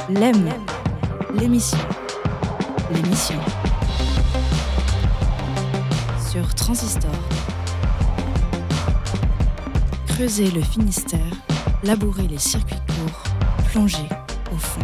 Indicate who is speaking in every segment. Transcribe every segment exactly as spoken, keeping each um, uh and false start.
Speaker 1: L'aime, l'émission, l'émission. Sur Transistor. Creuser le Finistère, labourer les circuits courts, plonger au fond.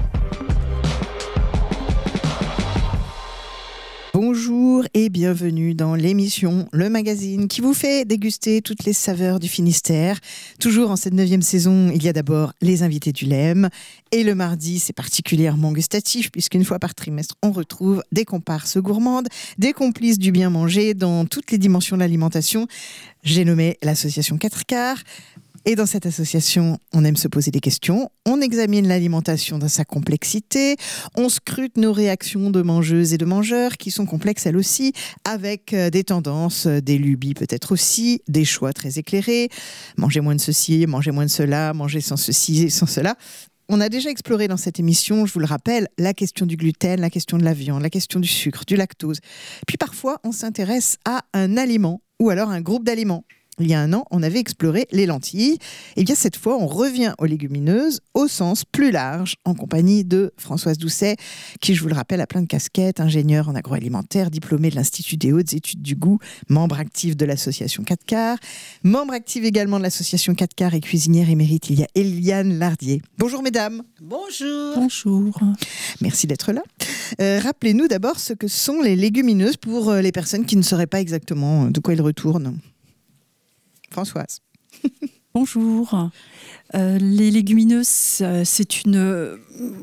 Speaker 2: Bonjour et bienvenue dans l'émission Le Magazine qui vous fait déguster toutes les saveurs du Finistère. Toujours en cette neuvième saison, il y a d'abord les invités du L E M. Et le mardi, c'est particulièrement gustatif puisqu'une fois par trimestre, on retrouve des comparses gourmandes, des complices du bien manger dans toutes les dimensions de l'alimentation. J'ai nommé l'association quatre quarts. Et dans cette association, on aime se poser des questions, on examine l'alimentation dans sa complexité, on scrute nos réactions de mangeuses et de mangeurs qui sont complexes elles aussi, avec des tendances, des lubies peut-être aussi, des choix très éclairés, manger moins de ceci, manger moins de cela, manger sans ceci et sans cela. On a déjà exploré dans cette émission, je vous le rappelle, la question du gluten, la question de la viande, la question du sucre, du lactose. Puis parfois, on s'intéresse à un aliment ou alors un groupe d'aliments. Il y a un an, on avait exploré les lentilles. Et bien cette fois, on revient aux légumineuses au sens plus large, en compagnie de Françoise Doucet, qui, je vous le rappelle, a plein de casquettes, ingénieure en agroalimentaire, diplômée de l'Institut des hautes études du goût, membre active de l'association quatre quarts, membre active également de l'association quatre quarts et cuisinière émérite. Il y a Eliane Lardier. Bonjour mesdames.
Speaker 3: Bonjour.
Speaker 1: Bonjour.
Speaker 2: Merci d'être là. Euh, rappelez-nous d'abord ce que sont les légumineuses pour les personnes qui ne sauraient pas exactement de quoi ils retournent. Françoise.
Speaker 4: Bonjour. Euh, les légumineuses, euh, c'est une euh,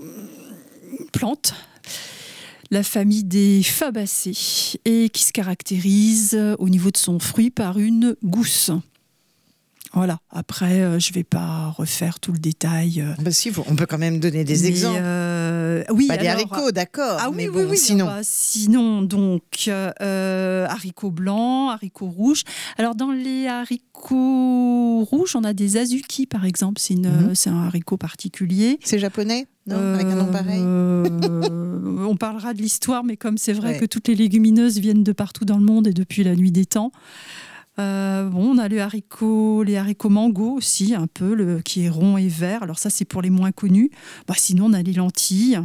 Speaker 4: plante, la famille des fabacées, et qui se caractérise euh, au niveau de son fruit par une gousse. Voilà. Après, euh, je ne vais pas refaire tout le détail. Euh,
Speaker 2: bah si, on peut quand même donner des
Speaker 4: mais,
Speaker 2: exemples.
Speaker 4: Euh, oui,
Speaker 2: bah,
Speaker 4: alors,
Speaker 2: des haricots, d'accord.
Speaker 4: Ah oui,
Speaker 2: mais
Speaker 4: oui,
Speaker 2: bon,
Speaker 4: oui.
Speaker 2: Sinon,
Speaker 4: bah, sinon donc euh, haricots blancs, haricots rouges. Alors dans les haricots rouges, on a des azuki par exemple. C'est, une, mm-hmm. c'est un haricot particulier.
Speaker 2: C'est japonais, non
Speaker 4: euh,
Speaker 2: avec un nom pareil.
Speaker 4: euh, On parlera de l'histoire, mais comme c'est vrai
Speaker 2: ouais.
Speaker 4: que toutes les légumineuses viennent de partout dans le monde et depuis la nuit des temps. Euh, bon, on a le haricot, les haricots mango aussi, un peu, le, qui est rond et vert. Alors ça, c'est pour les moins connus. Bah, sinon, on a les lentilles,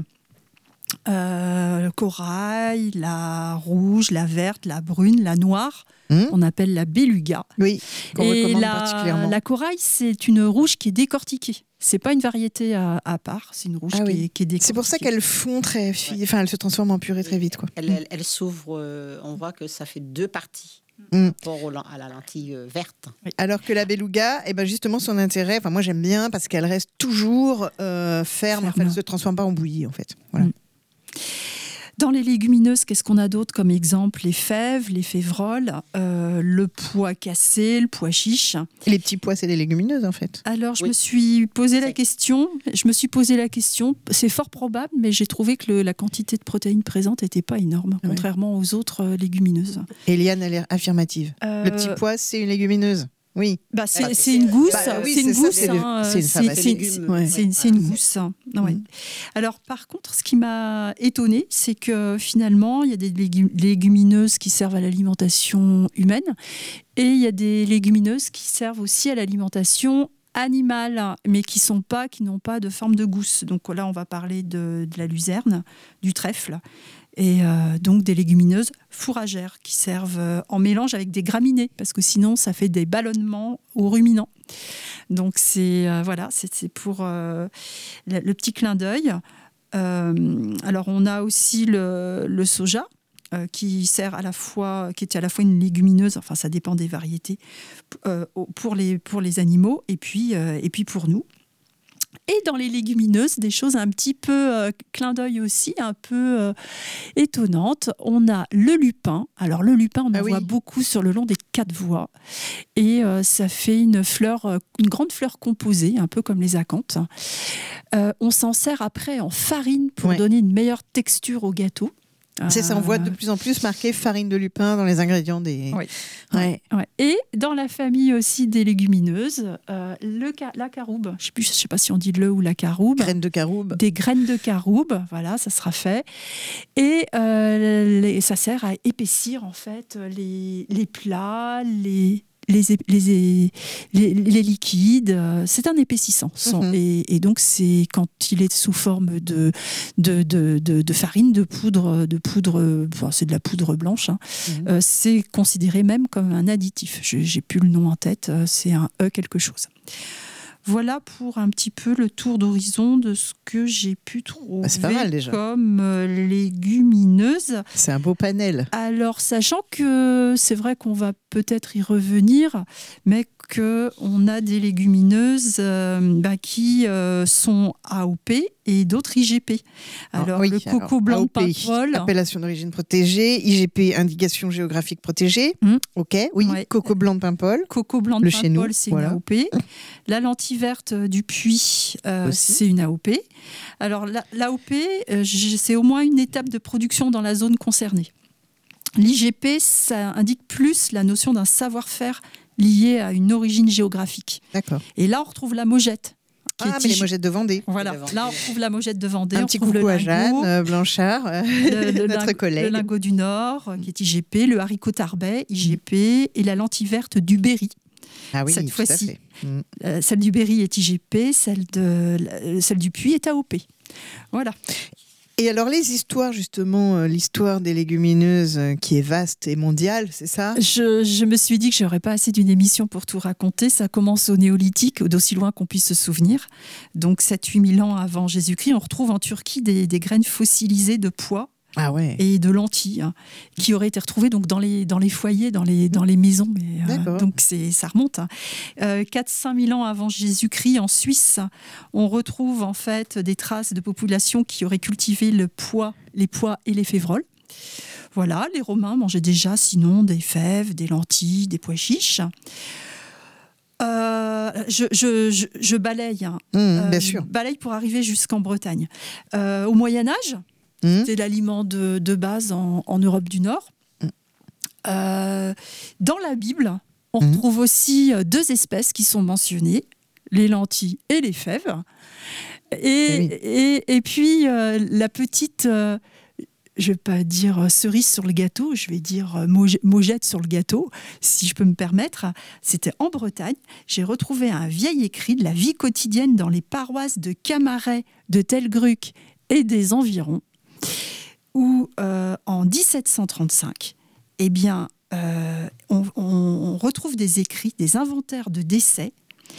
Speaker 4: euh, le corail, la rouge, la verte, la brune, la noire. Mmh. On appelle la beluga.
Speaker 2: Oui, qu'on
Speaker 4: et
Speaker 2: recommande
Speaker 4: la,
Speaker 2: particulièrement.
Speaker 4: La corail, c'est une rouge qui est décortiquée. C'est pas une variété à, à part, c'est une rouge ah qui, oui. est, qui est décortiquée.
Speaker 2: C'est pour ça qu'elles fond très, fi... enfin, elles se transforment en purée très vite, quoi.
Speaker 3: Elle, elle, elle s'ouvre. Euh, on voit que ça fait deux parties.
Speaker 2: Mm.
Speaker 3: Par rapport à la lentille verte.
Speaker 2: Oui. Alors que la beluga, eh ben justement, son intérêt, enfin moi j'aime bien parce qu'elle reste toujours euh, ferme, enfin, elle ne se transforme pas en bouillie en fait. Voilà.
Speaker 4: Mm. Dans les légumineuses, qu'est-ce qu'on a d'autre comme exemple ? Les fèves, les févroles, euh, le pois cassé, le pois chiche.
Speaker 2: Et les petits pois, c'est des légumineuses en fait.
Speaker 4: Alors je
Speaker 3: oui.
Speaker 4: me suis posé la
Speaker 3: c'est...
Speaker 4: question, je me suis posé la question, c'est fort probable, mais j'ai trouvé que le, la quantité de protéines présentes n'était pas énorme, oui. contrairement aux autres euh, légumineuses.
Speaker 2: Eliane a l'air affirmative. Euh... Le petit pois, c'est une légumineuse. Oui,
Speaker 4: bah, c'est, bah, c'est, c'est une gousse. Bah,
Speaker 2: oui,
Speaker 4: c'est une gousse.
Speaker 2: C'est,
Speaker 4: hein,
Speaker 2: c'est, une,
Speaker 4: c'est,
Speaker 2: c'est,
Speaker 4: une, ouais. c'est, c'est une gousse. Ouais. Mmh. Alors, par contre, ce qui m'a étonnée, c'est que finalement, il y a des légumineuses qui servent à l'alimentation humaine et il y a des légumineuses qui servent aussi à l'alimentation animale, mais qui sont pas, qui n'ont pas de forme de gousse. Donc là, on va parler de, de la luzerne, du trèfle. Et euh, donc des légumineuses fourragères qui servent euh, en mélange avec des graminées, parce que sinon ça fait des ballonnements aux ruminants. Donc c'est, euh, voilà, c'est, c'est pour euh, le, le petit clin d'œil. Euh, alors on a aussi le, le soja, euh, qui sert à la fois, qui est à la fois une légumineuse, enfin ça dépend des variétés, euh, pour, les, pour les animaux et puis, euh, et puis pour nous. Et dans les légumineuses, des choses un petit peu euh, clin d'œil aussi, un peu euh, étonnantes. On a le lupin. Alors le lupin, on en ah voit oui. beaucoup sur le long des quatre voies. Et euh, ça fait une fleur, euh, une grande fleur composée, un peu comme les acanthes. Euh, on s'en sert après en farine pour ouais. donner une meilleure texture au gâteau.
Speaker 2: C'est ça, on voit de plus en plus marqué farine de lupin dans les ingrédients des...
Speaker 4: Oui. Ouais. Ouais. Et dans la famille aussi des légumineuses, euh, le ca... la caroube, je ne sais, sais pas si on dit le ou la caroube.
Speaker 2: Graines de caroube.
Speaker 4: Des graines de caroube, voilà, ça sera fait. Et euh, les... ça sert à épaissir en fait les, les plats, les... les, les, les, les liquides. C'est un épaississant. Mmh. Et, et donc, c'est quand il est sous forme de, de, de, de, de farine, de poudre, de poudre enfin, c'est de la poudre blanche, hein, mmh. euh, c'est considéré même comme un additif. Je n'ai plus le nom en tête, c'est un E quelque chose. Voilà pour un petit peu le tour d'horizon de ce que j'ai pu trouver
Speaker 2: bah, c'est pas mal, déjà.
Speaker 4: Comme légumineuses.
Speaker 2: C'est un beau panel.
Speaker 4: Alors, sachant que c'est vrai qu'on va peut-être y revenir, mais qu'on a des légumineuses euh, bah, qui euh, sont A O P et d'autres I G P. Alors, ah, oui, le coco alors, blanc
Speaker 2: A O P,
Speaker 4: de Paimpol.
Speaker 2: Appellation d'origine protégée. I G P, indication géographique protégée. Mmh. OK, oui. Ouais. Coco blanc de Paimpol.
Speaker 4: Coco blanc de Paimpol, c'est voilà. une A O P. La lentille verte du Puy, euh, c'est une A O P. Alors, la, l'A O P, euh, c'est au moins une étape de production dans la zone concernée. L'I G P, ça indique plus la notion d'un savoir-faire lié à une origine géographique.
Speaker 2: D'accord.
Speaker 4: Et là, on retrouve la Mogette.
Speaker 2: Ah, mais les Mogettes de Vendée.
Speaker 4: Voilà, là, on retrouve la Mogette de Vendée.
Speaker 2: Un
Speaker 4: on
Speaker 2: petit
Speaker 4: coucou
Speaker 2: le
Speaker 4: à
Speaker 2: Jeanne euh, Blanchard,
Speaker 4: le, le
Speaker 2: notre
Speaker 4: ling-
Speaker 2: collègue.
Speaker 4: Le lingot du Nord, qui est I G P, le haricot tarbais, I G P, et la lentille verte du Berry.
Speaker 2: Ah oui,
Speaker 4: cette
Speaker 2: tout
Speaker 4: fois-ci.
Speaker 2: à fait. Mm.
Speaker 4: Euh, celle du Berry est I G P, celle, de, celle du Puy est A O P. Voilà.
Speaker 2: Et alors les histoires, justement, euh, l'histoire des légumineuses euh, qui est vaste et mondiale, c'est ça ?
Speaker 4: je, je me suis dit que je n'aurais pas assez d'une émission pour tout raconter. Ça commence au néolithique, d'aussi loin qu'on puisse se souvenir. Donc sept à huit mille ans avant Jésus-Christ, on retrouve en Turquie des, des graines fossilisées de pois.
Speaker 2: Ah ouais.
Speaker 4: Et de lentilles, hein, qui auraient été retrouvées donc, dans, les, dans les foyers, dans les, dans les maisons. Mais, euh, donc c'est, ça remonte. Hein. Euh, quatre à cinq mille ans avant Jésus-Christ, en Suisse, on retrouve en fait des traces de populations qui auraient cultivé le pois, les pois et les févroles. Voilà, les Romains mangeaient déjà sinon des fèves, des lentilles, des pois chiches. Euh, je, je, je, je balaye. Hein.
Speaker 2: Mmh,
Speaker 4: euh,
Speaker 2: bien sûr.
Speaker 4: Je balaye pour arriver jusqu'en Bretagne. Euh, au Moyen-Âge, c'est l'aliment de, de base en, en Europe du Nord. Mmh. Euh, dans la Bible, on mmh. retrouve aussi deux espèces qui sont mentionnées, les lentilles et les fèves. Et, oui. et, et puis, euh, la petite, euh, je ne vais pas dire cerise sur le gâteau, je vais dire mogette sur le gâteau, si je peux me permettre. C'était en Bretagne. J'ai retrouvé un vieil écrit de la vie quotidienne dans les paroisses de Camaret, de Telgruc et des environs, où euh, en dix-sept cent trente-cinq, eh bien, euh, on, on, on retrouve des écrits, des inventaires de décès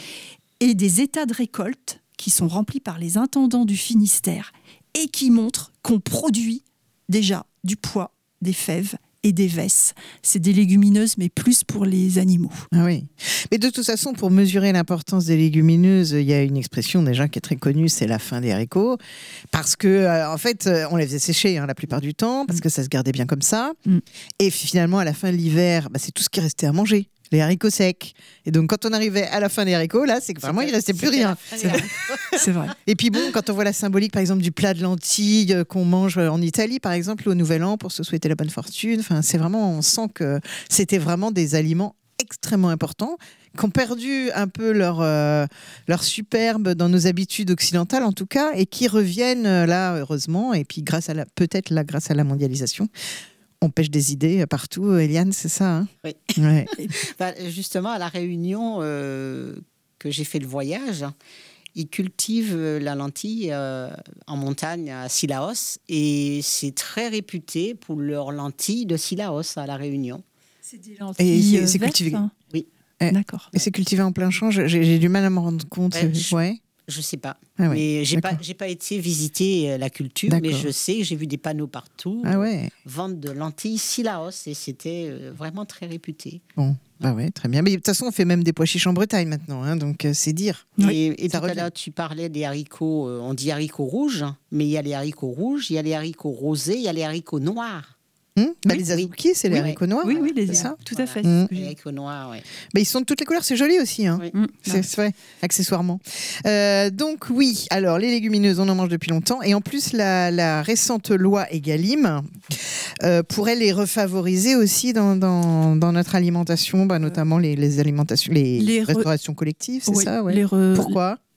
Speaker 4: et des états de récolte qui sont remplis par les intendants du Finistère et qui montrent qu'on produit déjà du pois, des fèves et des vesses. C'est des légumineuses, mais plus pour les animaux.
Speaker 2: Ah oui. Mais de toute façon, pour mesurer l'importance des légumineuses, il y a une expression déjà qui est très connue, c'est la fin des haricots. Parce que, euh, en fait, on les faisait sécher hein, la plupart du temps, parce mm. que ça se gardait bien comme ça. Mm. Et finalement, à la fin de l'hiver, bah, c'est tout ce qui restait à manger. Les haricots secs. Et donc, quand on arrivait à la fin des haricots, là, c'est que vraiment, c'est il ne restait plus rien.
Speaker 4: C'est vrai. C'est vrai.
Speaker 2: Et puis bon, quand on voit la symbolique, par exemple, du plat de lentilles qu'on mange en Italie, par exemple, au Nouvel An, pour se souhaiter la bonne fortune, enfin, c'est vraiment, on sent que c'était vraiment des aliments extrêmement importants, qui ont perdu un peu leur, euh, leur superbe dans nos habitudes occidentales, en tout cas, et qui reviennent là, heureusement, et puis grâce à la, peut-être là, grâce à la mondialisation. On pêche des idées partout, Eliane, c'est ça hein
Speaker 3: Oui.
Speaker 2: Ouais.
Speaker 3: bah, justement, à La Réunion, euh, que j'ai fait le voyage, ils cultivent la lentille euh, en montagne à Sillaos et c'est très réputé pour leurs lentilles de Sillaos à La Réunion.
Speaker 4: C'est des lentilles
Speaker 2: et c'est, c'est
Speaker 4: vertes,
Speaker 2: cultivé.
Speaker 4: Hein.
Speaker 3: Oui.
Speaker 2: Et,
Speaker 4: D'accord.
Speaker 2: Et c'est cultivé en plein champ. J'ai, j'ai du mal à me rendre compte.
Speaker 3: Ouais, je...
Speaker 2: ouais.
Speaker 3: Je sais pas,
Speaker 2: ah ouais,
Speaker 3: mais j'ai d'accord. pas, j'ai pas été visiter la culture, d'accord. mais je sais, j'ai vu des panneaux partout,
Speaker 2: ah ouais.
Speaker 3: vente de lentilles Sillaos et c'était vraiment très réputé.
Speaker 2: Bon, bah ouais, très bien. Mais de toute façon, on fait même des pois chiches en Bretagne maintenant, hein, donc euh, c'est dire.
Speaker 3: Et,
Speaker 2: oui,
Speaker 3: et tout à l'heure, tu parlais des haricots, euh, on dit haricots rouges, mais il y a les haricots rouges, il y a les haricots rosés, il y a les haricots noirs.
Speaker 2: Hum bah, oui, les azuki, c'est les
Speaker 3: oui,
Speaker 2: haricots noirs.
Speaker 4: Oui, oui, les,
Speaker 2: c'est ça.
Speaker 4: Tout à fait.
Speaker 3: Voilà. Mmh. Les haricots noirs, oui.
Speaker 2: Mais ils sont de toutes les couleurs, c'est joli aussi. Hein.
Speaker 3: Oui.
Speaker 2: Mmh. C'est, c'est vrai, accessoirement. Euh, donc oui, alors les légumineuses, on en mange depuis longtemps. Et en plus, la, la récente loi Egalim euh, pourrait les refavoriser aussi dans, dans, dans notre alimentation, bah, notamment les, les alimentations, les, les re... restaurations collectives, c'est
Speaker 4: oui,
Speaker 2: ça ouais.
Speaker 4: les re...
Speaker 2: Pourquoi ?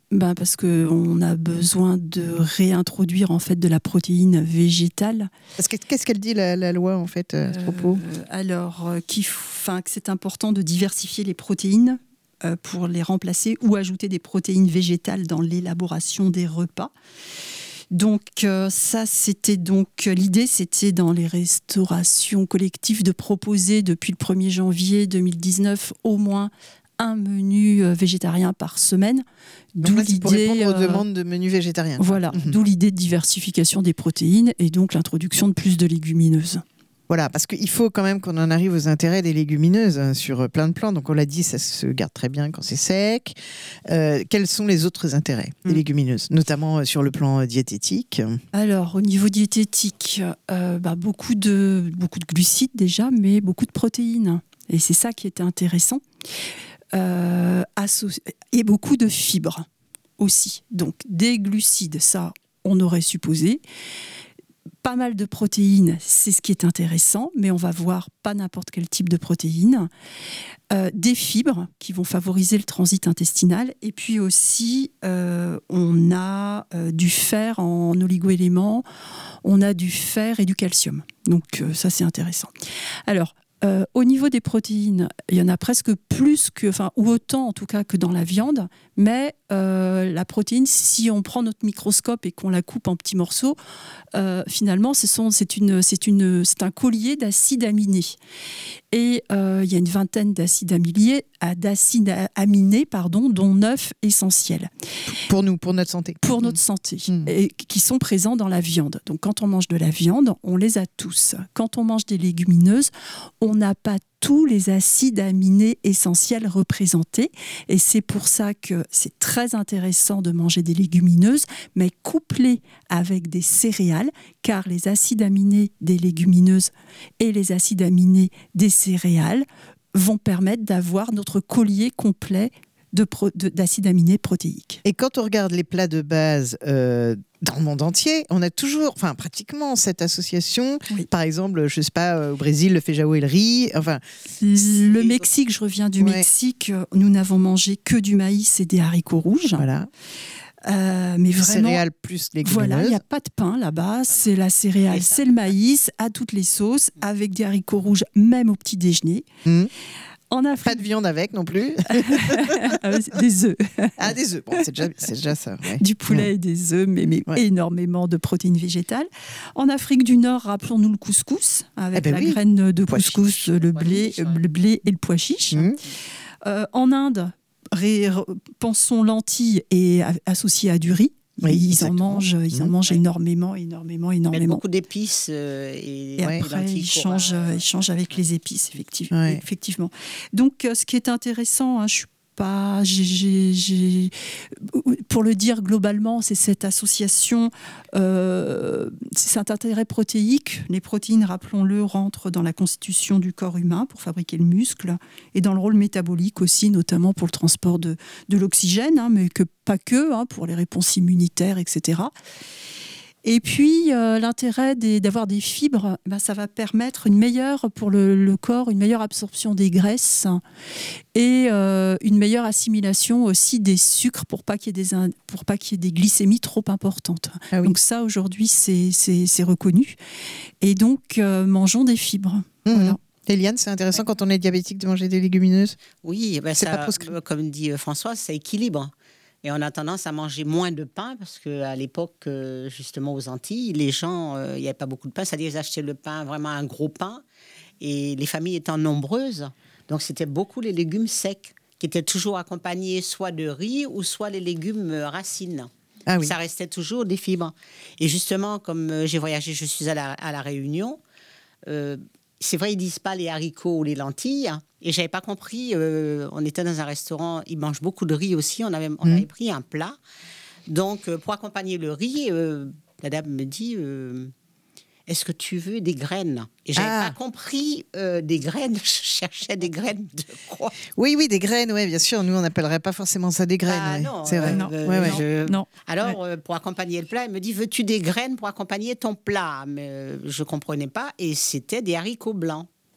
Speaker 4: Ben parce qu'on a besoin de réintroduire en fait de la protéine végétale.
Speaker 2: Parce que, qu'est-ce qu'elle dit la, la loi en fait à ce propos ?
Speaker 4: euh, Alors, euh, qu'il f- enfin, que c'est important de diversifier les protéines euh, pour les remplacer ou ajouter des protéines végétales dans l'élaboration des repas. Donc euh, ça, c'était donc l'idée, c'était dans les restaurations collectives de proposer depuis le premier janvier deux mille dix-neuf au moins un menu euh, végétarien par semaine.
Speaker 2: Donc là, c'est pour répondre aux
Speaker 4: euh,
Speaker 2: demandes de menus végétariens.
Speaker 4: Voilà,
Speaker 2: Mhm.
Speaker 4: d'où l'idée de diversification des protéines et donc l'introduction de plus de légumineuses.
Speaker 2: Voilà, parce qu'il faut quand même qu'on en arrive aux intérêts des légumineuses hein, sur plein de plans. Donc on l'a dit, ça se garde très bien quand c'est sec. Euh, quels sont les autres intérêts des
Speaker 4: Mm.
Speaker 2: légumineuses, notamment sur le plan diététique ?
Speaker 4: Alors, au niveau diététique, euh, bah, beaucoup, de, beaucoup de glucides déjà, mais beaucoup de protéines. Et c'est ça qui était intéressant. Euh, associ- et beaucoup de fibres aussi. Donc, des glucides, ça, on aurait supposé. Pas mal de protéines, c'est ce qui est intéressant, mais on va voir pas n'importe quel type de protéines. Euh, des fibres qui vont favoriser le transit intestinal. Et puis aussi, euh, on a euh, du fer en oligoéléments, on a du fer et du calcium. Donc euh, ça, c'est intéressant. Alors, euh, au niveau des protéines, il y en a presque plus que, enfin, ou autant en tout cas que dans la viande, mais euh, la protéine, si on prend notre microscope et qu'on la coupe en petits morceaux, euh, finalement, ce sont, c'est, une, c'est, une, c'est un collier d'acides aminés. Et euh, il y a une vingtaine d'acides aminés, d'acides aminés pardon, dont neuf essentiels.
Speaker 2: Pour nous, pour notre santé.
Speaker 4: Pour notre santé,
Speaker 2: Mmh.
Speaker 4: et qui sont présents dans la viande. Donc quand on mange de la viande, on les a tous. Quand on mange des légumineuses, on n'a pas tous les acides aminés essentiels représentés. Et c'est pour ça que c'est très intéressant de manger des légumineuses, mais couplées avec des céréales, car les acides aminés des légumineuses et les acides aminés des céréales vont permettre d'avoir notre collier complet de pro- de, d'acides aminés protéiques.
Speaker 2: Et quand on regarde les plats de base euh, dans le monde entier, on a toujours, enfin pratiquement cette association.
Speaker 4: Oui.
Speaker 2: Par exemple, je sais pas, euh, au Brésil, le feijoao et le riz. Enfin,
Speaker 4: Le Mexique, je reviens du
Speaker 2: Ouais.
Speaker 4: Mexique, nous n'avons mangé que du maïs et des haricots rouges.
Speaker 2: voilà,
Speaker 4: Euh, mais vraiment,
Speaker 2: céréales plus légumineuses.
Speaker 4: voilà, il n'y a pas de pain là-bas, c'est la céréale, c'est le maïs à toutes les sauces, avec des haricots rouges, même au petit déjeuner.
Speaker 2: Mmh.
Speaker 4: En
Speaker 2: Pas
Speaker 4: Afrique,
Speaker 2: de viande avec non plus.
Speaker 4: des œufs,
Speaker 2: Ah, des œufs. Bon, c'est déjà, c'est déjà ça. Ouais.
Speaker 4: du poulet et des œufs, mais, mais
Speaker 2: Ouais.
Speaker 4: énormément de protéines végétales. En Afrique du Nord, rappelons-nous le couscous, avec
Speaker 2: Eh ben
Speaker 4: la
Speaker 2: oui.
Speaker 4: graine de
Speaker 2: Pois
Speaker 4: couscous,
Speaker 2: chiche.
Speaker 4: le
Speaker 3: Pois
Speaker 4: blé,
Speaker 3: chiche, ouais.
Speaker 4: le blé et le pois chiche.
Speaker 2: Mmh.
Speaker 4: Euh, en Inde, ré- re- pensons lentilles et a- associées à du riz.
Speaker 2: Oui,
Speaker 4: ils en
Speaker 2: exactement.
Speaker 4: mangent, ils en
Speaker 2: Mmh.
Speaker 4: mangent
Speaker 3: Ouais.
Speaker 4: énormément, énormément,
Speaker 3: Mettre
Speaker 4: énormément.
Speaker 3: beaucoup d'épices euh, et,
Speaker 4: Et
Speaker 2: Ouais.
Speaker 3: des
Speaker 4: après,
Speaker 3: lentilles
Speaker 4: ils
Speaker 3: pour,
Speaker 4: changent,
Speaker 3: euh,
Speaker 4: ils changent avec les épices, effectivement.
Speaker 2: Ouais.
Speaker 4: effectivement. Donc, euh, ce qui est intéressant, hein, je suis pas, j'ai, j'ai- j'ai- pour le dire globalement, c'est cette association, euh, c'est cet intérêt protéique. Les protéines, rappelons-le, rentrent dans la constitution du corps humain pour fabriquer le muscle et dans le rôle métabolique aussi, notamment pour le transport de, de l'oxygène, hein, mais que pas que, hein, pour les réponses immunitaires, et cetera. Et puis, euh, l'intérêt des- d'avoir des fibres, ben, ça va permettre une meilleure, pour le, le corps, une meilleure absorption des graisses et euh, une meilleure assimilation aussi des sucres pour pas qu'il y ait des, in- pour pas qu'il y ait des glycémies trop importantes.
Speaker 2: Ah oui.
Speaker 4: Donc ça, aujourd'hui, c'est c'est- c'est reconnu. Et donc, euh, mangeons des fibres.
Speaker 2: Mmh.
Speaker 4: Voilà.
Speaker 2: Eliane, c'est intéressant quand on est diabétique de manger des légumineuses.
Speaker 3: Oui, ben
Speaker 2: C'est
Speaker 3: ça,
Speaker 2: pas proscrit.
Speaker 3: euh, comme dit euh, Françoise, ça équilibre. Et on a tendance à manger moins de pain parce qu'à l'époque, euh, justement aux Antilles, les gens, euh, il n'y avait pas beaucoup de pain. C'est-à-dire qu'ils achetaient le pain, vraiment un gros pain. Et les familles étant nombreuses, donc c'était beaucoup les légumes secs qui étaient toujours accompagnés soit de riz ou soit les légumes euh, racines.
Speaker 2: Ah oui.
Speaker 3: Ça restait toujours des fibres. Et justement, comme euh, j'ai voyagé, je suis à la, à la Réunion, euh, c'est vrai, ils disent pas les haricots ou les lentilles. Et j'avais pas compris. euh, on était dans un restaurant, ils mangent beaucoup de riz aussi. On avait, on
Speaker 2: Mhm.
Speaker 3: avait pris un plat. Donc, euh, pour accompagner le riz, euh, la dame me dit euh, est-ce que tu veux des graines? Et j'avais
Speaker 2: Ah.
Speaker 3: pas compris euh, des graines. Je cherchais des graines de quoi?
Speaker 2: Oui, oui, des graines, oui, bien sûr. Nous, on n'appellerait pas forcément ça des graines.
Speaker 3: Ah
Speaker 2: ouais.
Speaker 3: non,
Speaker 2: c'est vrai.
Speaker 3: euh,
Speaker 4: Non.
Speaker 3: euh,
Speaker 2: Ouais, ouais.
Speaker 3: je-
Speaker 4: Non.
Speaker 3: Alors, euh, pour accompagner le plat, elle me dit veux-tu des graines pour accompagner ton plat? Mais euh, je comprenais pas. Et c'était des haricots blancs.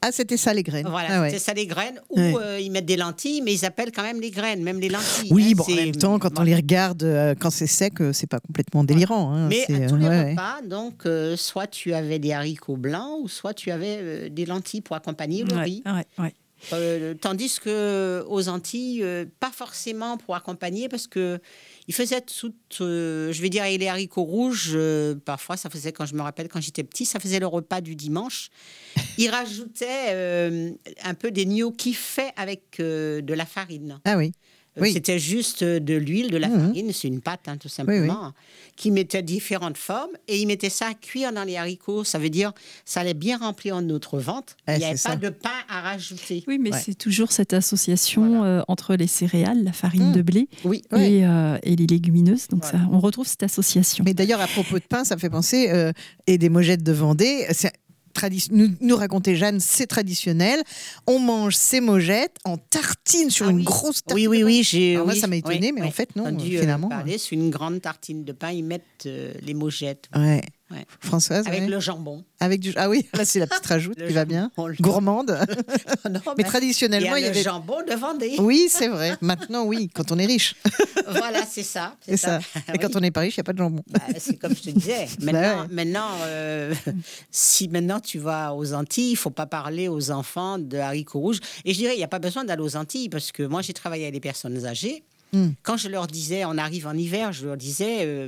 Speaker 2: Ah, c'était ça les graines.
Speaker 3: Voilà,
Speaker 2: ah, ouais.
Speaker 3: c'était ça les graines. Ou
Speaker 2: Ouais.
Speaker 3: euh, ils mettent des lentilles, mais ils appellent quand même les graines, même les lentilles.
Speaker 2: Oui,
Speaker 3: hein,
Speaker 2: bon, en
Speaker 3: c'est-
Speaker 2: même temps, quand
Speaker 3: bon.
Speaker 2: on les regarde, euh, quand c'est sec, euh, c'est pas complètement délirant. Hein,
Speaker 3: Mais
Speaker 2: c'est,
Speaker 3: à tous les
Speaker 2: euh, ouais,
Speaker 3: repas, donc, euh, soit tu avais des haricots blancs, ou soit tu avais euh, des lentilles pour accompagner le
Speaker 4: Ouais,
Speaker 3: riz.
Speaker 4: ouais, ouais.
Speaker 3: Euh, tandis que aux Antilles, euh, pas forcément pour accompagner, parce que ils faisaient tout, euh, je vais dire, et les haricots rouges, euh, parfois, ça faisait, quand je me rappelle, quand j'étais petit, ça faisait le repas du dimanche. Ils rajoutaient euh, un peu des gnocchis faits avec euh, de la farine.
Speaker 2: Ah oui.
Speaker 3: Euh,
Speaker 2: Oui.
Speaker 3: C'était juste de l'huile, de la
Speaker 2: Mhm.
Speaker 3: farine, c'est une pâte hein, tout simplement, qui mettait différentes formes et ils mettaient ça à cuire dans les haricots. Ça veut dire ça allait bien remplir notre ventre.
Speaker 2: Eh,
Speaker 3: Il n'y avait
Speaker 2: c'est
Speaker 3: pas
Speaker 2: ça.
Speaker 3: de pain à rajouter.
Speaker 4: Oui, mais
Speaker 2: Ouais.
Speaker 4: c'est toujours cette association
Speaker 3: Voilà.
Speaker 4: euh, entre les céréales, la farine
Speaker 2: Mmh.
Speaker 4: de blé
Speaker 3: Oui,
Speaker 2: Ouais.
Speaker 4: et, euh, et les légumineuses. Donc
Speaker 3: Voilà.
Speaker 4: ça, on retrouve cette association.
Speaker 2: Mais d'ailleurs, à propos de pain, ça me fait penser, euh, et des mojettes de Vendée, c'est tradi- nous, nous racontait Jeanne, c'est traditionnel. On mange ces mojettes en tartine sur
Speaker 3: Ah
Speaker 2: une
Speaker 3: oui.
Speaker 2: grosse tartine.
Speaker 3: oui, oui,
Speaker 2: de pain.
Speaker 3: oui. J'ai,
Speaker 2: Alors moi,
Speaker 3: oui,
Speaker 2: ça m'a étonnée,
Speaker 3: oui,
Speaker 2: mais
Speaker 3: oui.
Speaker 2: en fait, non,
Speaker 3: Entendu,
Speaker 2: euh,
Speaker 3: euh,
Speaker 2: finalement.
Speaker 3: parler, sur une grande tartine de pain, ils mettent euh, les mojettes.
Speaker 2: Ouais.
Speaker 3: Ouais.
Speaker 2: Françoise,
Speaker 3: Avec
Speaker 2: ouais.
Speaker 3: le jambon.
Speaker 2: Avec du... Ah oui, là, c'est la petite rajoute
Speaker 3: Le
Speaker 2: qui va bien.
Speaker 3: jambon, le-
Speaker 2: Gourmande.
Speaker 3: Non,
Speaker 2: Mais
Speaker 3: ben,
Speaker 2: traditionnellement, il
Speaker 3: il
Speaker 2: y
Speaker 3: y a le
Speaker 2: avait...
Speaker 3: jambon de Vendée.
Speaker 2: Oui, c'est vrai. Maintenant, oui, quand on est riche.
Speaker 3: Voilà, c'est ça.
Speaker 2: C'est ça. Et quand
Speaker 3: Oui.
Speaker 2: on n'est pas riche, il n'y a pas de jambon.
Speaker 3: Bah, c'est comme je te disais. Maintenant,
Speaker 2: ouais.
Speaker 3: maintenant euh, si maintenant tu vas aux Antilles, il ne faut pas parler aux enfants de haricots rouges. Et je dirais, il n'y a pas besoin d'aller aux Antilles parce que moi, j'ai travaillé avec des personnes âgées.
Speaker 2: Mm.
Speaker 3: Quand je leur disais, on arrive en hiver, je leur disais, euh,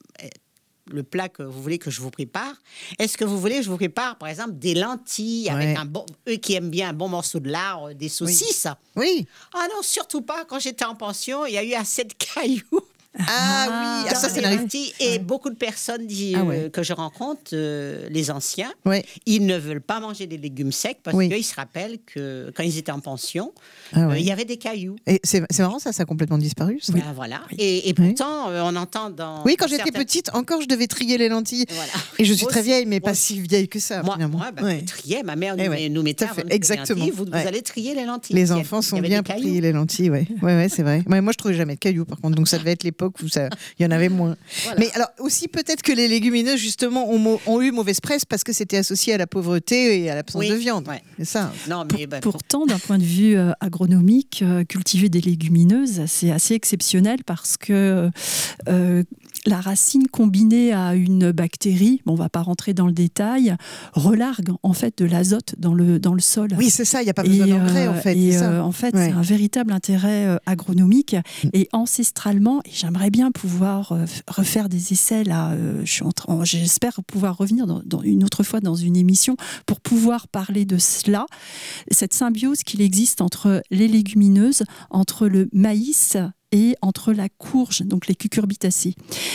Speaker 3: le plat que vous voulez que je vous prépare, est-ce que vous voulez que je vous prépare, par exemple, des lentilles avec
Speaker 2: Ouais.
Speaker 3: un bon... Eux qui aiment bien un bon morceau de lard, des saucisses.
Speaker 2: Oui.
Speaker 3: Ah non, surtout pas. Quand j'étais en pension, il y a eu assez de cailloux.
Speaker 2: Ah, oui. Ah,
Speaker 3: Dans
Speaker 2: ça, ça
Speaker 3: les
Speaker 2: n'arrive.
Speaker 3: lentilles. Et beaucoup de personnes disent,
Speaker 2: Ah
Speaker 3: euh,
Speaker 2: ouais.
Speaker 3: que je rencontre, euh, les anciens,
Speaker 2: Ouais.
Speaker 3: ils ne veulent pas manger des légumes secs parce
Speaker 2: Oui.
Speaker 3: qu'ils se rappellent que quand ils étaient en pension,
Speaker 2: Ah
Speaker 3: euh,
Speaker 2: ouais.
Speaker 3: il y avait des cailloux.
Speaker 2: Et c'est c'est marrant, ça, ça a complètement disparu. ça.
Speaker 3: Ben voilà. Et, et pourtant, euh, on entend dans.
Speaker 2: Oui, quand
Speaker 3: dans
Speaker 2: j'étais
Speaker 3: certaines-
Speaker 2: petite, encore, je devais trier les lentilles.
Speaker 3: Voilà.
Speaker 2: Et je suis
Speaker 3: Moi
Speaker 2: très
Speaker 3: aussi.
Speaker 2: vieille, mais
Speaker 3: Moi
Speaker 2: pas
Speaker 3: aussi.
Speaker 2: si vieille que ça,
Speaker 3: Moi,
Speaker 2: finalement.
Speaker 3: moi ben,
Speaker 2: Ouais.
Speaker 3: je triais. Ma mère nous,
Speaker 2: Eh ouais,
Speaker 3: met- nous mettait
Speaker 2: tout à fait.
Speaker 3: avant de trier les
Speaker 2: Exactement.
Speaker 3: lentilles, Vous, vous
Speaker 2: Ouais.
Speaker 3: allez trier les lentilles.
Speaker 2: Les
Speaker 3: Il y a-
Speaker 2: enfants
Speaker 3: il y
Speaker 2: sont
Speaker 3: avait
Speaker 2: bien
Speaker 3: des
Speaker 2: pour
Speaker 3: cailloux.
Speaker 2: trier les lentilles, ouais. Ouais, ouais, c'est vrai. Ouais, moi, je trouvais jamais de cailloux, par contre, donc ça devait être l'époque où ça, il y en avait moins.
Speaker 3: Voilà.
Speaker 2: Mais alors aussi peut-être que les légumineuses justement ont, mau- ont eu mauvaise presse parce que c'était associé à la pauvreté et à l'absence
Speaker 3: Oui,
Speaker 2: de viande.
Speaker 3: ouais.
Speaker 2: C'est ça.
Speaker 3: Non, mais ben,
Speaker 4: Pourtant, d'un point de vue euh, agronomique, euh, cultiver des légumineuses, c'est assez exceptionnel parce que euh, la racine combinée à une bactérie, bon, on ne va pas rentrer dans le détail, relargue en fait de l'azote dans le, dans le sol.
Speaker 2: Oui, c'est ça. Il n'y a pas besoin
Speaker 4: Et,
Speaker 2: d'engrais
Speaker 4: euh,
Speaker 2: en fait.
Speaker 4: et,
Speaker 2: c'est ça.
Speaker 4: euh, en fait,
Speaker 2: Ouais.
Speaker 4: c'est un véritable intérêt euh, agronomique
Speaker 2: Mm.
Speaker 4: et ancestralement. Et j'aimerais bien pouvoir euh, f- refaire des essais là. euh, je suis en train- j'espère pouvoir revenir dans, dans une autre fois dans une émission pour pouvoir parler de cela. Cette symbiose qu'il existe entre les légumineuses, entre le maïs et entre la courge, donc les cucurbitacées.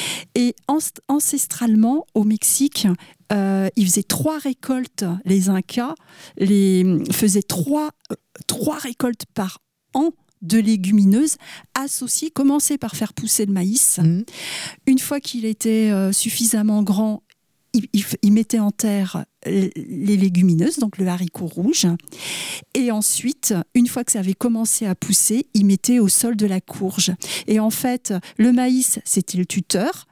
Speaker 4: Et an- ancestralement, au Mexique, euh, ils faisaient trois récoltes. Les Incas les, faisaient trois, euh, trois récoltes par an de légumineuses associées, commençaient par faire pousser le maïs.
Speaker 2: Mhm.
Speaker 4: Une fois qu'il était euh, suffisamment grand, ils il, il mettaient en terre les légumineuses, donc le haricot rouge. Et ensuite, une fois que ça avait commencé à pousser, ils mettaient au sol de la courge. Et en fait, le maïs, c'était le tuteur.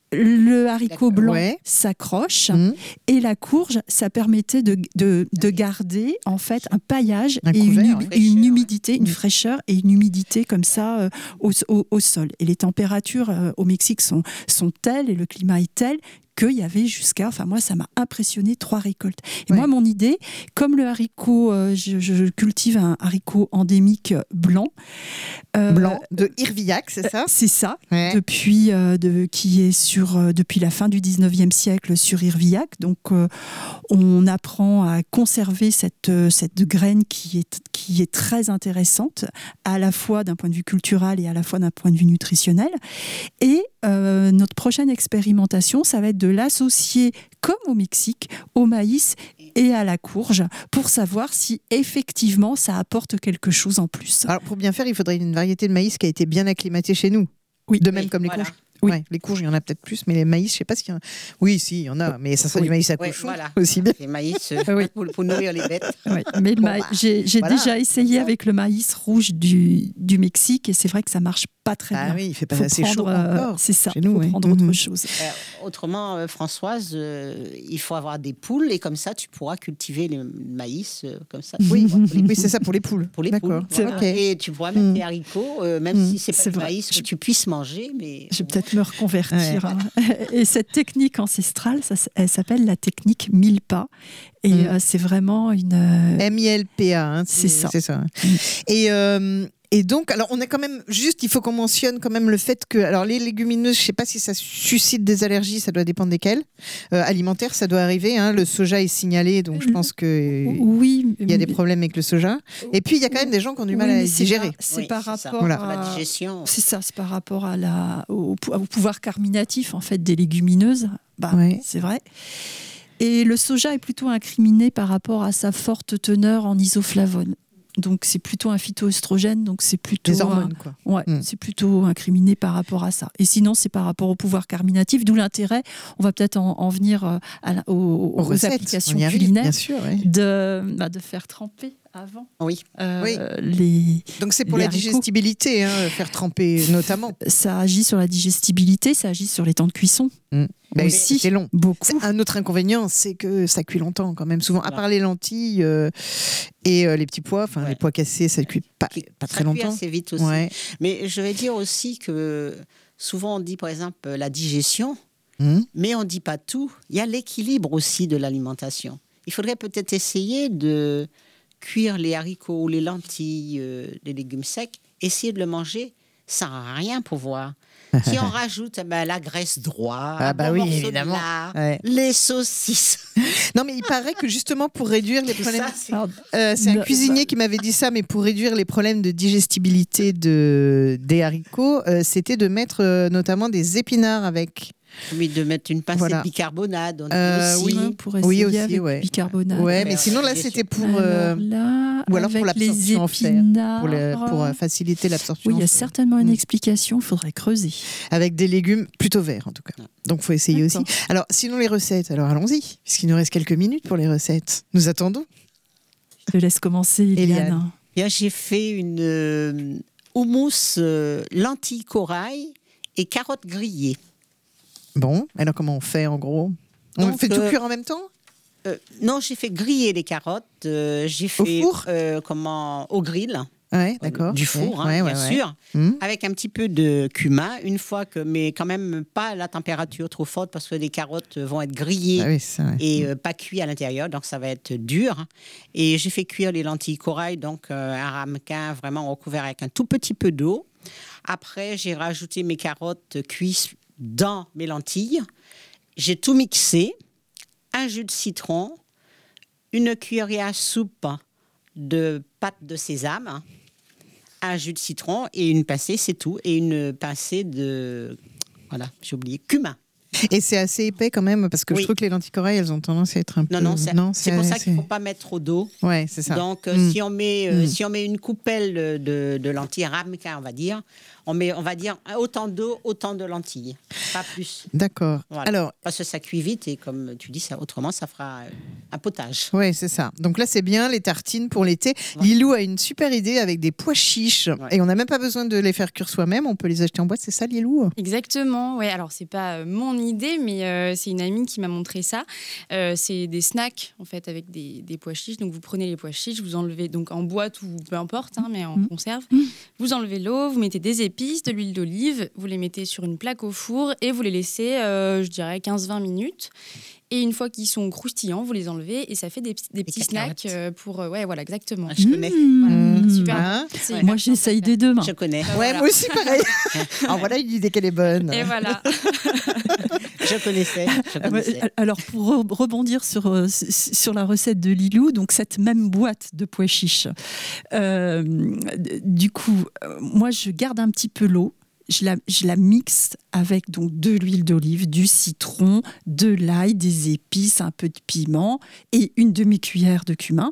Speaker 4: Le haricot blanc
Speaker 2: Ouais.
Speaker 4: s'accroche
Speaker 2: Mhm.
Speaker 4: et la courge, ça permettait de, de, de garder en fait un paillage
Speaker 2: Un
Speaker 4: et une,
Speaker 2: couvert,
Speaker 4: hum-
Speaker 2: oui.
Speaker 4: et une
Speaker 3: Fraîcheur,
Speaker 4: humidité, une
Speaker 2: Mhm.
Speaker 4: fraîcheur et une humidité comme ça euh, au, au- au sol. Et les températures euh, au Mexique sont, sont telles et le climat est tel qu'il y avait jusqu'à, enfin moi ça m'a impressionné, trois récoltes. Et
Speaker 2: Ouais.
Speaker 4: moi mon idée, comme le haricot, euh, je, je cultive un haricot endémique blanc. euh,
Speaker 2: Blanc de Irvillac, c'est ça?
Speaker 4: C'est ça,
Speaker 2: Ouais.
Speaker 4: depuis, euh, de, qui est sur, euh, depuis la fin du dix-neuvième siècle sur Irvillac. Donc euh, on apprend à conserver cette, euh, cette graine qui est, qui est très intéressante, à la fois d'un point de vue culturel et à la fois d'un point de vue nutritionnel. Et euh, notre prochaine expérimentation, ça va être de l'associer, comme au Mexique, au maïs et à la courge, pour savoir si effectivement ça apporte quelque chose en plus.
Speaker 2: Alors pour bien faire, il faudrait une variété de maïs qui a été bien acclimatée chez nous.
Speaker 4: Oui.
Speaker 2: De même
Speaker 3: Oui,
Speaker 2: comme les
Speaker 3: voilà.
Speaker 2: courges.
Speaker 4: Oui.
Speaker 2: Ouais, les courges, il y en a peut-être plus, mais les maïs, je sais pas s'il y en a. Oui, si, il y en a, mais ça serait
Speaker 4: Oui.
Speaker 2: du maïs à
Speaker 3: Ouais,
Speaker 2: cochon
Speaker 3: voilà.
Speaker 2: aussi bien.
Speaker 3: Les maïs euh,
Speaker 4: Ah oui.
Speaker 3: pour, pour nourrir les bêtes.
Speaker 4: Ouais, mais le
Speaker 3: Bon,
Speaker 4: maïs-
Speaker 3: bah,
Speaker 4: j'ai j'ai
Speaker 2: voilà.
Speaker 4: déjà essayé avec le maïs rouge du, du Mexique et c'est vrai que ça marche pas très
Speaker 2: Ah
Speaker 4: bien.
Speaker 2: oui, il fait pas
Speaker 4: Faut
Speaker 2: assez chaud
Speaker 4: prendre, euh,
Speaker 2: encore.
Speaker 4: C'est ça,
Speaker 2: chez nous,
Speaker 4: faut
Speaker 2: ouais.
Speaker 4: prendre
Speaker 2: Mhm.
Speaker 4: autre chose.
Speaker 3: Euh, autrement, euh, Françoise, euh, il faut avoir des poules et comme ça, tu pourras cultiver le maïs euh, comme ça.
Speaker 2: Oui,
Speaker 3: Pour les-
Speaker 2: oui, c'est ça pour les poules.
Speaker 3: pour les
Speaker 2: D'accord.
Speaker 3: poules.
Speaker 4: C'est
Speaker 3: voilà.
Speaker 2: vrai.
Speaker 3: Et tu pourras mettre
Speaker 2: Mm.
Speaker 3: des haricots, euh, même
Speaker 2: Mm.
Speaker 3: si c'est pas
Speaker 4: C'est
Speaker 3: du
Speaker 4: vrai.
Speaker 3: maïs que
Speaker 4: Je-
Speaker 3: tu puisses manger. Mais
Speaker 4: Je vais
Speaker 3: bon.
Speaker 4: peut-être me reconvertir. hein. Et cette technique ancestrale, ça, s- elle s'appelle la technique mille pas. Et
Speaker 2: Mm.
Speaker 4: euh, c'est vraiment une. euh,
Speaker 2: M I L P A, hein,
Speaker 4: C'est ça.
Speaker 2: C'est ça. Et, euh, et donc, alors, on a quand même, juste, il faut qu'on mentionne quand même le fait que, alors, les légumineuses, je ne sais pas si ça suscite des allergies, ça doit dépendre desquelles. Euh, alimentaires, ça doit arriver. Hein, le soja est signalé, donc je pense qu'il
Speaker 4: Oui.
Speaker 2: y a des problèmes avec le soja. Et puis, il y a quand même des gens qui ont du mal
Speaker 4: Oui,
Speaker 2: à
Speaker 4: mais
Speaker 2: le
Speaker 4: c'est
Speaker 2: digérer.
Speaker 4: pas- C'est
Speaker 3: Oui,
Speaker 4: par
Speaker 3: c'est ça.
Speaker 4: rapport
Speaker 2: Voilà.
Speaker 3: Pour la
Speaker 4: à.
Speaker 3: digestion.
Speaker 4: C'est ça, c'est par rapport à la, au, au pouvoir carminatif en fait des légumineuses. Bah,
Speaker 2: Ouais.
Speaker 4: c'est vrai. Et le soja est plutôt incriminé par rapport à sa forte teneur en isoflavones. Donc c'est plutôt un phytoœstrogène, donc c'est plutôt
Speaker 2: Des
Speaker 4: un-
Speaker 2: hormones, quoi.
Speaker 4: ouais,
Speaker 2: Mm.
Speaker 4: c'est plutôt incriminé par rapport à ça. Et sinon c'est par rapport au pouvoir carminatif, d'où l'intérêt. On va peut-être en, en venir euh, à la- aux,
Speaker 2: Aux
Speaker 4: aux
Speaker 2: recettes,
Speaker 4: applications
Speaker 2: on y arrive,
Speaker 4: culinaires
Speaker 2: bien sûr. Ouais.
Speaker 4: de, bah, de faire tremper avant
Speaker 3: Oui.
Speaker 4: euh,
Speaker 2: Oui.
Speaker 4: les.
Speaker 2: Donc, c'est pour
Speaker 4: Les
Speaker 2: la
Speaker 4: haricots.
Speaker 2: digestibilité, hein, faire tremper notamment.
Speaker 4: Ça agit sur la digestibilité, ça agit sur les temps de cuisson.
Speaker 2: Ben,
Speaker 4: Aussi.
Speaker 2: c'est long.
Speaker 4: Beaucoup.
Speaker 2: C'est un autre inconvénient, c'est que ça cuit longtemps quand même. Souvent, à
Speaker 3: Voilà.
Speaker 2: part les lentilles euh, et euh, les petits pois, enfin
Speaker 3: Ouais.
Speaker 2: les pois cassés, ça cuit pas,
Speaker 3: Qui-
Speaker 2: pas
Speaker 3: ça
Speaker 2: très
Speaker 3: cuit
Speaker 2: longtemps.
Speaker 3: assez vite aussi.
Speaker 2: Ouais.
Speaker 3: Mais je vais dire aussi que souvent on dit par exemple la digestion,
Speaker 2: Mmh.
Speaker 3: mais on ne dit pas tout. Il y a l'équilibre aussi de l'alimentation. Il faudrait peut-être essayer de cuire les haricots ou les lentilles, euh, les légumes secs, essayer de le manger sans rien pour voir. Si on rajoute eh ben, la graisse droite,
Speaker 2: Ah
Speaker 3: un
Speaker 2: bah
Speaker 3: bon
Speaker 2: oui,
Speaker 3: morceau de
Speaker 2: évidemment.
Speaker 3: lard,
Speaker 2: Ouais.
Speaker 3: les saucisses.
Speaker 2: Non, mais il paraît que justement pour réduire les
Speaker 3: Tout
Speaker 2: problèmes.
Speaker 3: ça, c'est-
Speaker 4: Alors,
Speaker 2: Euh, c'est un
Speaker 4: Ne-
Speaker 2: cuisinier qui m'avait dit ça, mais pour réduire les problèmes de digestibilité de, des haricots, euh, c'était de mettre euh, notamment des épinards avec.
Speaker 3: Oui, de mettre une pincée
Speaker 2: Voilà.
Speaker 3: de bicarbonate. On dit
Speaker 2: Euh,
Speaker 3: aussi.
Speaker 2: oui.
Speaker 4: on pourrait
Speaker 2: Oui,
Speaker 4: essayer
Speaker 2: aussi,
Speaker 4: avec
Speaker 2: ouais.
Speaker 4: du bicarbonate.
Speaker 2: Ouais,
Speaker 3: Ouais,
Speaker 2: mais
Speaker 3: ouais,
Speaker 2: sinon là
Speaker 3: bien
Speaker 2: c'était
Speaker 3: sûr.
Speaker 2: pour.
Speaker 4: Alors
Speaker 2: euh,
Speaker 4: là,
Speaker 2: ou alors pour
Speaker 4: avec les
Speaker 2: l'absorption en fer,
Speaker 4: épinards,
Speaker 2: pour, le- pour euh, faciliter l'absorption.
Speaker 4: oui, il y a
Speaker 2: en fer.
Speaker 4: certainement une
Speaker 2: Mm.
Speaker 4: explication, il faudrait creuser.
Speaker 2: Avec des légumes plutôt verts en tout cas. Donc faut essayer aussi.
Speaker 4: D'accord.
Speaker 2: Alors sinon les recettes, alors allons-y, puisqu'il nous reste quelques minutes pour les recettes. Nous attendons.
Speaker 4: Je te laisse commencer, Eliane.
Speaker 2: Eliane.
Speaker 3: Bien, j'ai fait une euh, houmous euh, lentilles corail et carottes grillées.
Speaker 2: Bon, alors comment on fait en gros? On
Speaker 3: Donc,
Speaker 2: fait tout
Speaker 3: euh,
Speaker 2: cuire en même temps?
Speaker 3: Euh, non, j'ai fait griller les carottes. euh, j'ai
Speaker 2: Au
Speaker 3: fait
Speaker 2: four
Speaker 3: euh, comment au grill,
Speaker 2: Ouais, d'accord.
Speaker 3: du
Speaker 2: ok.
Speaker 3: four, hein,
Speaker 2: Ouais, ouais,
Speaker 3: bien
Speaker 2: ouais.
Speaker 3: sûr,
Speaker 2: Hmm.
Speaker 3: avec un petit peu de cumin. Une fois que, mais quand même pas à la température trop forte parce que les carottes vont être grillées.
Speaker 2: Ah oui, c'est ça, ouais.
Speaker 3: Et euh, pas cuit à l'intérieur, donc ça va être dur. Et j'ai fait cuire les lentilles corail, donc euh, un ramequin vraiment recouvert avec un tout petit peu d'eau. Après, j'ai rajouté mes carottes cuites dans mes lentilles. J'ai tout mixé, un jus de citron, une cuillerée à soupe de pâte de sésame, un jus de citron et une pincée, c'est tout. Et une pincée de, voilà, j'ai oublié, cumin.
Speaker 2: Et c'est assez épais quand même, parce que
Speaker 3: Oui.
Speaker 2: je trouve que les lentilles corail, elles ont tendance à être un peu.
Speaker 3: Non, non, c'est, c'est pour ça qu'il ne faut pas mettre trop d'eau.
Speaker 2: Ouais, c'est ça.
Speaker 3: Donc, euh,
Speaker 2: Mm.
Speaker 3: si, on met, euh,
Speaker 2: Mm.
Speaker 3: si on met une coupelle de, de lentilles ramequin, on va dire, on met, on va dire autant d'eau, autant de lentilles, pas plus.
Speaker 2: D'accord.
Speaker 3: Voilà.
Speaker 2: Alors,
Speaker 3: Parce que ça cuit vite et comme tu dis, ça, autrement, ça fera euh, un potage.
Speaker 2: ouais, c'est ça. Donc là, c'est bien les tartines pour l'été.
Speaker 3: Ouais.
Speaker 2: Lilou a une super idée avec des pois chiches.
Speaker 3: Ouais.
Speaker 2: Et on n'a même pas besoin de les faire cuire soi-même. On peut les acheter en boîte. C'est ça, Lilou?
Speaker 5: Exactement, ouais. Alors c'est pas euh, mon idée, mais euh, c'est une amie qui m'a montré ça. Euh, c'est des snacks en fait avec des, des pois chiches. Donc vous prenez les pois chiches, vous enlevez donc en boîte ou peu importe, hein, mais en
Speaker 4: Mmh.
Speaker 5: conserve.
Speaker 4: Mmh.
Speaker 5: Vous enlevez l'eau, vous mettez des épices, de l'huile d'olive, vous les mettez sur une plaque au four et vous les laissez, euh, je dirais quinze à vingt minutes. Et une fois qu'ils sont croustillants, vous les enlevez et ça fait des, petits- des petits
Speaker 3: cacahuètes.
Speaker 5: snacks euh, pour, euh, ouais, voilà, exactement.
Speaker 3: Ah, je connais.
Speaker 5: Voilà,
Speaker 2: Mmh.
Speaker 5: super.
Speaker 2: Hein
Speaker 5: C'est
Speaker 4: Moi,
Speaker 5: hyper
Speaker 4: j'essaye
Speaker 5: simple à
Speaker 4: des deux mains.
Speaker 3: Je connais.
Speaker 5: faire.
Speaker 2: Ouais,
Speaker 5: Voilà.
Speaker 2: moi aussi, pareil. Alors voilà une idée qu'elle est bonne.
Speaker 5: Et voilà.
Speaker 3: Je connaissais. Je
Speaker 4: Ah ouais,
Speaker 3: connaissais.
Speaker 4: Alors, pour re- rebondir sur, euh, s- sur la recette de Lilou, donc cette même boîte de pois chiches, euh, d- du coup, euh, moi, je garde un petit peu l'eau. Je la, je la mixe avec donc de l'huile d'olive, du citron, de l'ail, des épices, un peu de piment et une demi-cuillère de cumin.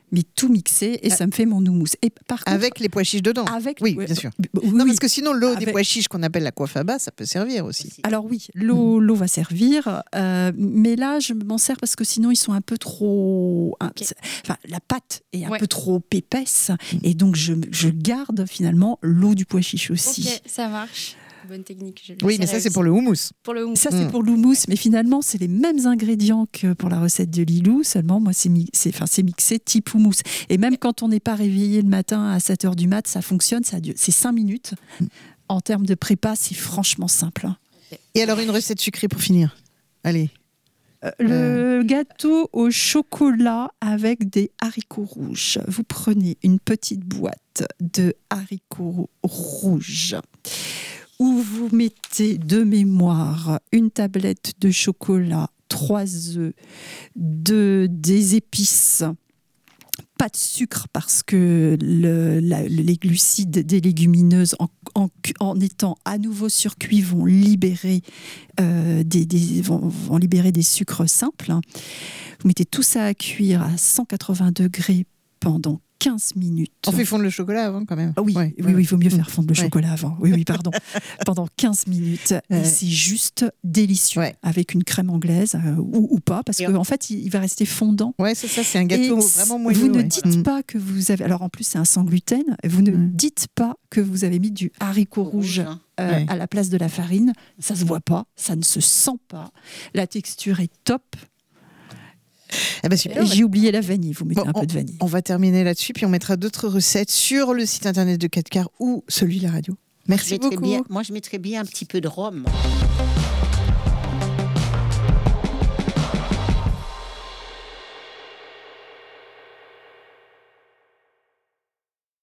Speaker 4: mais tout mixé et
Speaker 2: Ah.
Speaker 4: ça me fait mon houmous. Et par contre,
Speaker 2: Avec les pois chiches dedans.
Speaker 4: avec
Speaker 2: Oui,
Speaker 4: ouais,
Speaker 2: bien sûr.
Speaker 4: oui,
Speaker 2: Non,
Speaker 4: oui.
Speaker 2: parce que sinon, l'eau des
Speaker 4: Avec-
Speaker 2: pois chiches qu'on appelle la coiffaba, ça peut servir aussi.
Speaker 4: Alors oui, l'eau, l'eau va servir, euh, mais là je m'en sers parce que sinon ils sont un peu trop, un-
Speaker 5: Ok.
Speaker 4: c'est- enfin la pâte est un
Speaker 5: Ouais.
Speaker 4: peu trop épaisse et donc je, je garde finalement l'eau du pois chiche aussi.
Speaker 5: Ok, ça marche. Bonne technique. je-
Speaker 2: Oui, mais
Speaker 5: j'essaierai
Speaker 2: ça, c'est
Speaker 5: aussi.
Speaker 2: pour le houmous.
Speaker 5: Pour le houmous.
Speaker 4: Ça c'est
Speaker 2: Mm.
Speaker 4: pour l'houmous, mais finalement c'est les mêmes ingrédients que pour la recette de Lilou, seulement moi c'est, mi- c'est, enfin, c'est mixé type houmous. Et même quand on n'est pas réveillé le matin à sept heures du mat, ça fonctionne, ça dure, c'est cinq minutes. En termes de prépa, c'est franchement simple. hein.
Speaker 2: Et alors, une recette sucrée pour finir. Allez.
Speaker 4: Euh, Le gâteau au chocolat avec des haricots rouges. Vous prenez une petite boîte de haricots rouges où vous mettez de mémoire une tablette de chocolat, trois œufs, de, des épices. Pas de sucre parce que le- la- les glucides des légumineuses, en, en cu- en étant à nouveau sur cuit, vont libérer, euh, des, des- vont, vont libérer des sucres simples. Vous mettez tout ça à cuire à cent quatre-vingts degrés pendant quinze minutes.
Speaker 2: On fait fondre le chocolat avant, quand même.
Speaker 4: Ah oui,
Speaker 2: Ouais,
Speaker 4: oui,
Speaker 2: ouais.
Speaker 4: oui, il vaut mieux faire fondre le
Speaker 2: Ouais.
Speaker 4: chocolat avant. Oui, oui, pardon. Pendant quinze minutes.
Speaker 2: Ouais.
Speaker 4: Et c'est juste délicieux.
Speaker 2: Ouais.
Speaker 4: Avec une crème anglaise euh, ou, ou pas, parce
Speaker 3: Et
Speaker 4: qu'en en fait, il, il va rester fondant.
Speaker 2: Ouais, c'est ça, c'est un gâteau
Speaker 4: Et
Speaker 2: vraiment moelleux.
Speaker 4: vous ne
Speaker 2: ouais.
Speaker 4: dites
Speaker 2: Mm.
Speaker 4: pas que vous avez. Alors en plus, c'est un sans gluten. Vous ne
Speaker 2: Mm.
Speaker 4: dites pas que vous avez mis du haricot rouge
Speaker 3: hein.
Speaker 4: euh,
Speaker 2: Ouais.
Speaker 4: à la place de la farine. Ça se voit pas, ça ne se sent pas. La texture est top.
Speaker 2: Eh ben, super.
Speaker 4: Et j'ai oublié la vanille. Vous mettez
Speaker 2: Bon,
Speaker 4: un peu de vanille.
Speaker 2: On va terminer là-dessus, puis on mettra d'autres recettes sur le site internet de quatre quarts ou celui de la radio.
Speaker 3: Je
Speaker 2: Merci
Speaker 3: mettrais
Speaker 2: beaucoup.
Speaker 3: bien- moi, je mettrais bien un petit peu de rhum.